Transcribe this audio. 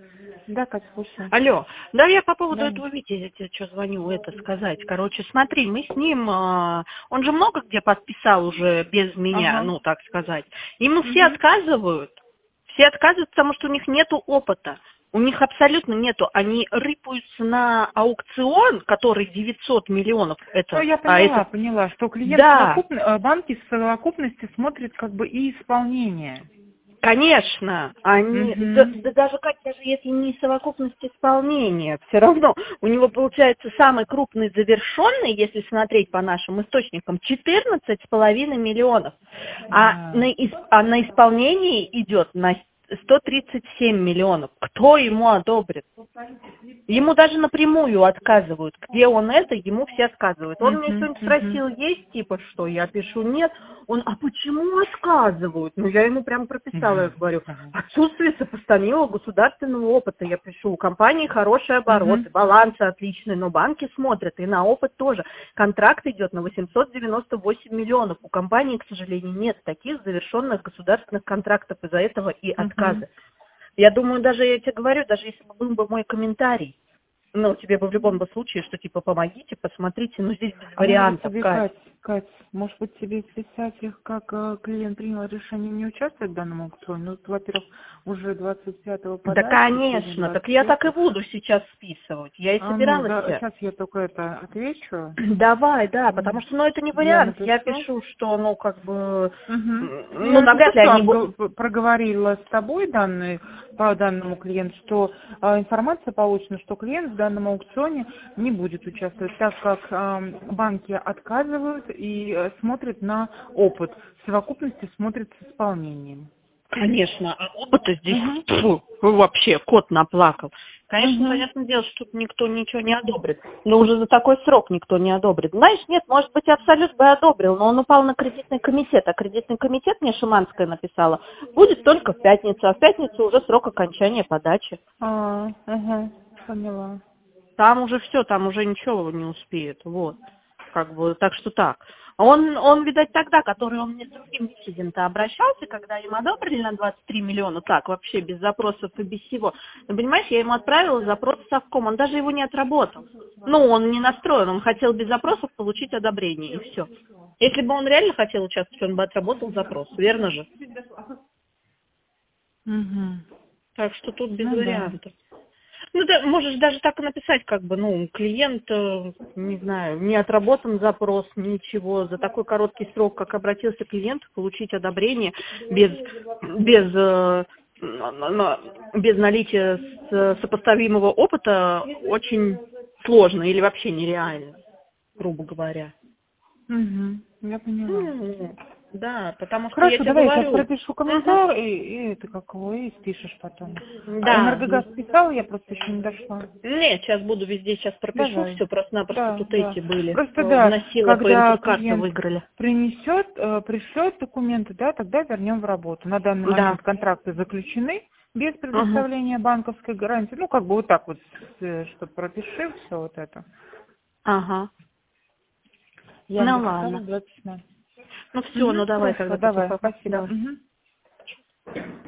Да, Катя, слушаю. Алло, да, я по поводу Да. этого Вити, я тебе что звоню, это сказать. Короче, смотри, мы с ним, он же много где подписал уже без меня, Ага. ну, так сказать. Ему Угу. все отказывают, потому что у них нету опыта. У них абсолютно нету. Они рыпаются на аукцион, который 900 миллионов. Ну, Это, я поняла, что клиент да, банки в совокупности смотрит как бы и исполнение. конечно, они, Угу. да даже как, даже если не совокупность исполнения, все равно у него получается самый крупный завершенный, если смотреть по нашим источникам, 14,5 миллионов, а на исполнении идет на 137 миллионов. Кто ему одобрит? Ему даже напрямую отказывают. Где он это, ему все отказывают. Он меня Угу. сегодня Угу. спросил, есть типа что? Я пишу, нет. Он, а почему отказывают? Ну, я ему прям прописала, я говорю, отсутствие сопоставимого государственного опыта. Я пишу, у компании хорошие Угу. обороты, балансы отличные, но банки смотрят, и на опыт тоже. Контракт идет на 898 миллионов. У компании, к сожалению, нет таких завершенных государственных контрактов, из-за этого и Угу. отказы. Я думаю, даже я тебе говорю, даже если бы был бы мой комментарий, ну, тебе бы в любом бы случае, что типа помогите, посмотрите, ну, здесь без А может вариантов, тебе, Кать. Кать, может быть тебе писать их, как клиент принял решение не участвовать в данном аукционе? Ну, вот, во-первых, уже 25-го Да, подачи, сегодня конечно, так я так и 23-го. буду сейчас списывать. Я и Ну, собиралась. да, сейчас я только это отвечу. Давай, да, потому что, ну, это не Я вариант. Я напишу. пишу, что, ну, как бы, Угу. ну, Я напишу, навряд ли что они... проговорила с тобой по данному клиенту, что информация получена, что клиент в данном аукционе не будет участвовать, так как банки отказывают и смотрят на опыт. В совокупности смотрят с исполнением. Конечно, а опыта здесь, Угу. фу, вообще, кот наплакал. Конечно, Угу. понятное дело, что тут никто ничего не одобрит. Но уже за такой срок никто не одобрит. Знаешь, нет, может быть, абсолют бы одобрил, но он упал на кредитный комитет. А кредитный комитет, мне Шиманская написала, будет только в пятницу. А в пятницу уже срок окончания подачи. Ага, поняла. Там уже все, там уже ничего не успеет. Вот. Как бы, так что так. Он, видать, тогда, который он мне с другим диссидентом обращался, когда им одобрили на 23 миллиона, так, вообще, без запросов и без всего. Ну, понимаешь, я ему отправила запрос в Совком, он даже его не отработал. Ну, он не настроен, он хотел без запросов получить одобрение, и все. Если бы он реально хотел участвовать, он бы отработал запрос, верно же? Угу. Так что тут без Ну да. вариантов. Ну, да, можешь даже так и написать, как бы, ну, клиент, не знаю, не отработан запрос, ничего. За такой короткий срок, как обратился клиент, получить одобрение без, без наличия сопоставимого опыта очень сложно или вообще нереально, грубо говоря. Угу. Я поняла. Ну, да, потому что я Хорошо, тебе давай я сейчас говорю. пропишу Мгм. комментарий, и ты как его и спишешь потом. А Да. энергогаз писала, я просто еще не дошла. Нет, сейчас буду везде, сейчас пропишу Давай. все, просто-напросто Да, тут да. эти были. Просто да, Вносила по когда инпут-карту, клиент выиграли. пришлет документы, да, тогда вернем в работу. На данный Да. момент контракты заключены без Ага. предоставления банковской гарантии. Ну, как бы вот так вот, что пропиши все вот это. Ага. Я Ну написала ладно. 2 письма. Ну все, Угу, ну давай хорошо, тогда давай, потихоньку. спасибо. Давай. Угу.